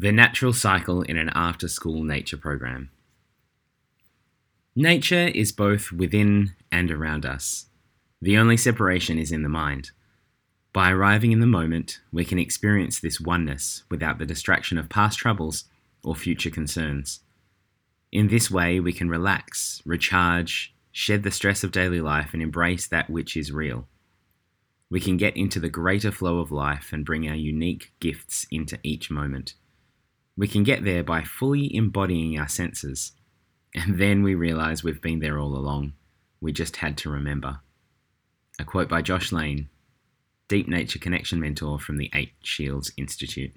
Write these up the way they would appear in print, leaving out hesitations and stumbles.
The natural cycle in an after-school nature program. Nature is both within and around us. The only separation is in the mind. By arriving in the moment, we can experience this oneness without the distraction of past troubles or future concerns. In this way, we can relax, recharge, shed the stress of daily life and embrace that which is real. We can get into the greater flow of life and bring our unique gifts into each moment. We can get there by fully embodying our senses, and then we realize we've been there all along. We just had to remember. A quote by Josh Lane, Deep Nature Connection Mentor from the 8 Shields Institute.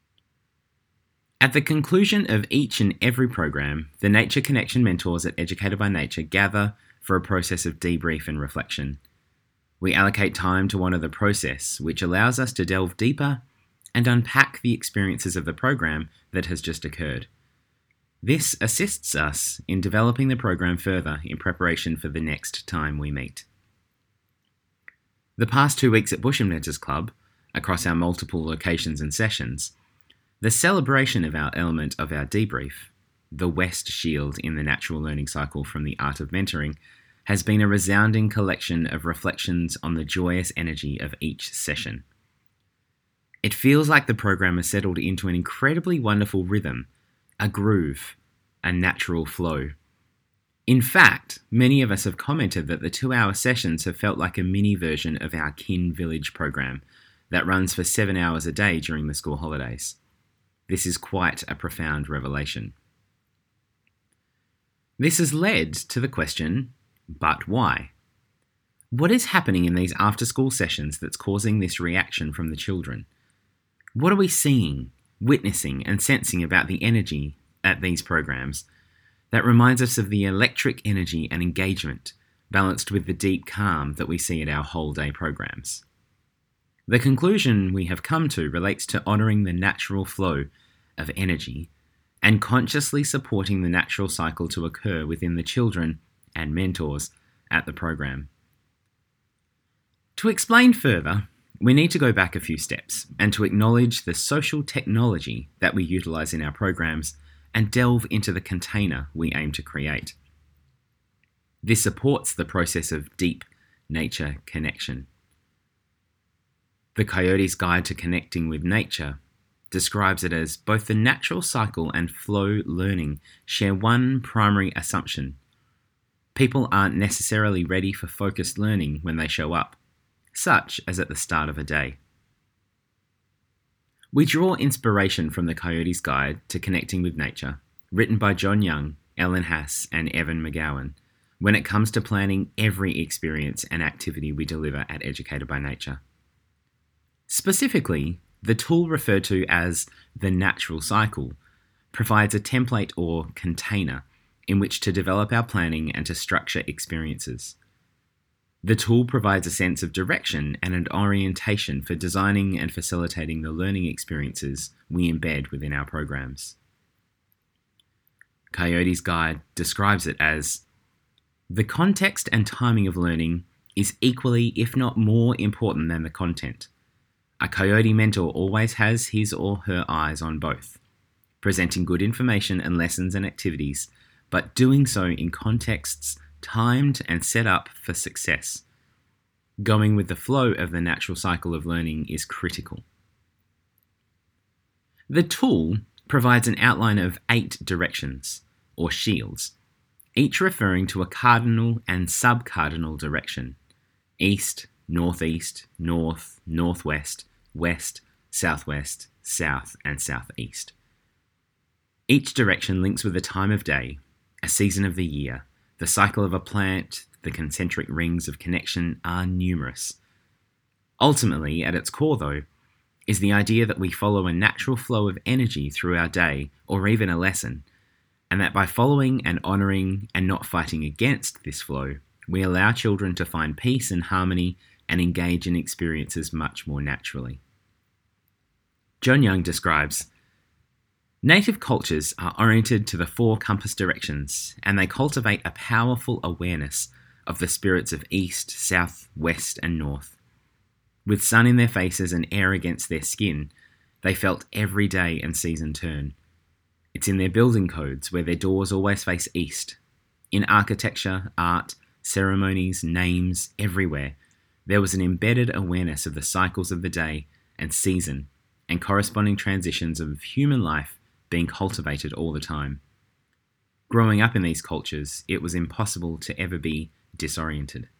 At the conclusion of each and every program, the Nature Connection Mentors at Educated by Nature gather for a process of debrief and reflection. We allocate time to honour the process, which allows us to delve deeper and unpack the experiences of the program that has just occurred. This assists us in developing the program further in preparation for the next time we meet. The past 2 weeks at Busham Mentors Club, across our multiple locations and sessions, the celebration of our element of our debrief, the West Shield in the natural learning cycle from the art of mentoring, has been a resounding collection of reflections on the joyous energy of each session. It feels like the program has settled into an incredibly wonderful rhythm, a groove, a natural flow. In fact, many of us have commented that the 2-hour sessions have felt like a mini version of our Kin Village program that runs for 7 hours a day during the school holidays. This is quite a profound revelation. This has led to the question, but why? What is happening in these after-school sessions that's causing this reaction from the children? What are we seeing, witnessing, and sensing about the energy at these programs that reminds us of the electric energy and engagement balanced with the deep calm that we see at our whole day programs? The conclusion we have come to relates to honouring the natural flow of energy and consciously supporting the natural cycle to occur within the children and mentors at the program. To explain further, we need to go back a few steps and to acknowledge the social technology that we utilise in our programs and delve into the container we aim to create. This supports the process of deep nature connection. The Coyote's Guide to Connecting with Nature describes it as both the natural cycle and flow learning share one primary assumption. People aren't necessarily ready for focused learning when they show up, such as at the start of a day. We draw inspiration from the Coyote's Guide to Connecting with Nature, written by John Young, Ellen Hass, and Evan McGowan, when it comes to planning every experience and activity we deliver at Educated by Nature. Specifically, the tool referred to as the natural cycle provides a template or container in which to develop our planning and to structure experiences. The tool provides a sense of direction and an orientation for designing and facilitating the learning experiences we embed within our programs. Coyote's Guide describes it as, the context and timing of learning is equally, if not more, important than the content. A Coyote mentor always has his or her eyes on both, presenting good information and lessons and activities, but doing so in contexts timed and set up for success. Going with the flow of the natural cycle of learning is critical. The tool provides an outline of 8 directions, or shields, each referring to a cardinal and sub-cardinal direction: east, northeast, north, northwest, west, southwest, south, and southeast. Each direction links with a time of day, a season of the year, the cycle of a plant. The concentric rings of connection are numerous. Ultimately, at its core though, is the idea that we follow a natural flow of energy through our day or even a lesson, and that by following and honouring and not fighting against this flow, we allow children to find peace and harmony and engage in experiences much more naturally. John Young describes, native cultures are oriented to the 4 compass directions, and they cultivate a powerful awareness of the spirits of east, south, west, and north. With sun in their faces and air against their skin, They felt every day and season turn. It's in their building codes where their doors always face east. In architecture, art, ceremonies, names, everywhere, there was an embedded awareness of the cycles of the day and season and corresponding transitions of human life being cultivated all the time. Growing up in these cultures, it was impossible to ever be disoriented.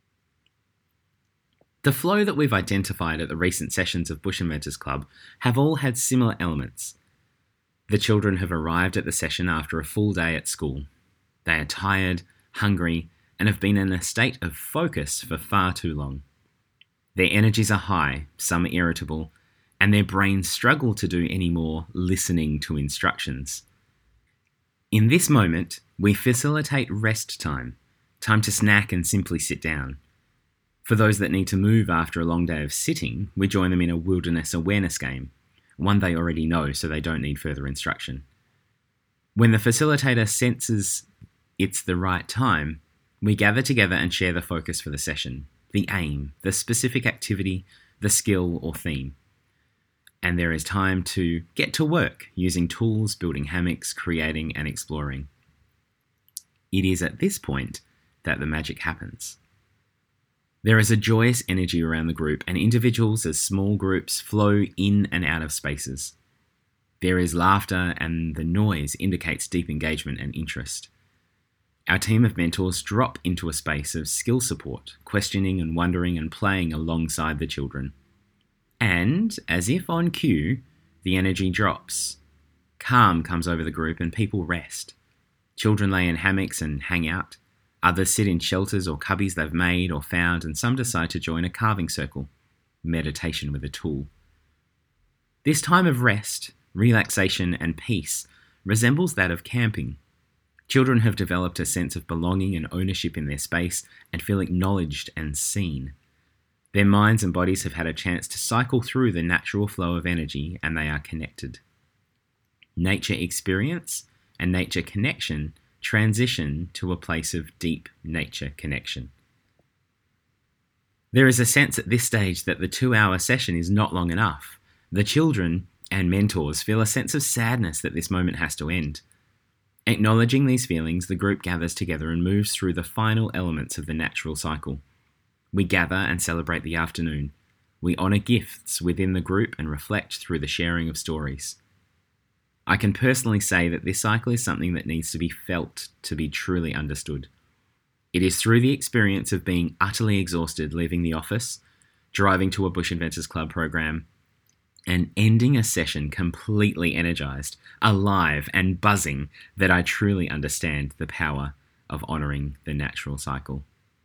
The flow that we've identified at the recent sessions of Bush Inventors Club have all had similar elements. The children have arrived at the session after a full day at school. They are tired, hungry, and have been in a state of focus for far too long. Their energies are high, some are irritable, and their brains struggle to do any more listening to instructions. In this moment, we facilitate rest time to snack and simply sit down. For those that need to move after a long day of sitting, we join them in a wilderness awareness game, one they already know so they don't need further instruction. When the facilitator senses it's the right time, we gather together and share the focus for the session, the aim, the specific activity, the skill or theme. And there is time to get to work using tools, building hammocks, creating and exploring. It is at this point that the magic happens. There is a joyous energy around the group, and individuals as small groups flow in and out of spaces. There is laughter, and the noise indicates deep engagement and interest. Our team of mentors drop into a space of skill support, questioning and wondering and playing alongside the children. And, as if on cue, the energy drops. Calm comes over the group and people rest. Children lay in hammocks and hang out. Others sit in shelters or cubbies they've made or found, and some decide to join a carving circle, meditation with a tool. This time of rest, relaxation and peace resembles that of camping. Children have developed a sense of belonging and ownership in their space and feel acknowledged and seen. Their minds and bodies have had a chance to cycle through the natural flow of energy, and they are connected. Nature experience and nature connection transition to a place of deep nature connection. There is a sense at this stage that the 2-hour session is not long enough. The children and mentors feel a sense of sadness that this moment has to end. Acknowledging these feelings, the group gathers together and moves through the final elements of the natural cycle. We gather and celebrate the afternoon. We honour gifts within the group and reflect through the sharing of stories. I can personally say that this cycle is something that needs to be felt to be truly understood. It is through the experience of being utterly exhausted leaving the office, driving to a Bush Inventors Club program, and ending a session completely energised, alive and buzzing that I truly understand the power of honouring the natural cycle.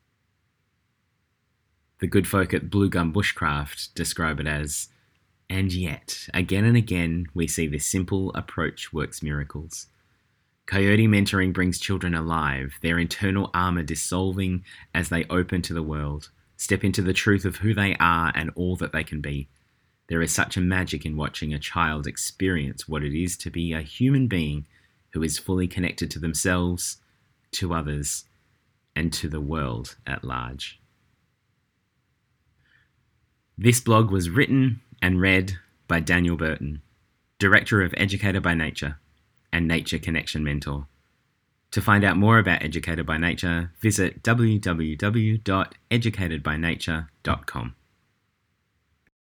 The good folk at Blue Gum Bushcraft describe it as, and yet, again and again, we see this simple approach works miracles. Coyote mentoring brings children alive, their internal armour dissolving as they open to the world, step into the truth of who they are and all that they can be. There is such a magic in watching a child experience what it is to be a human being who is fully connected to themselves, to others, and to the world at large. This blog was written and read by Daniel Burton, Director of Educator by Nature and Nature Connection Mentor. To find out more about Educator by Nature, visit www.educatedbynature.com.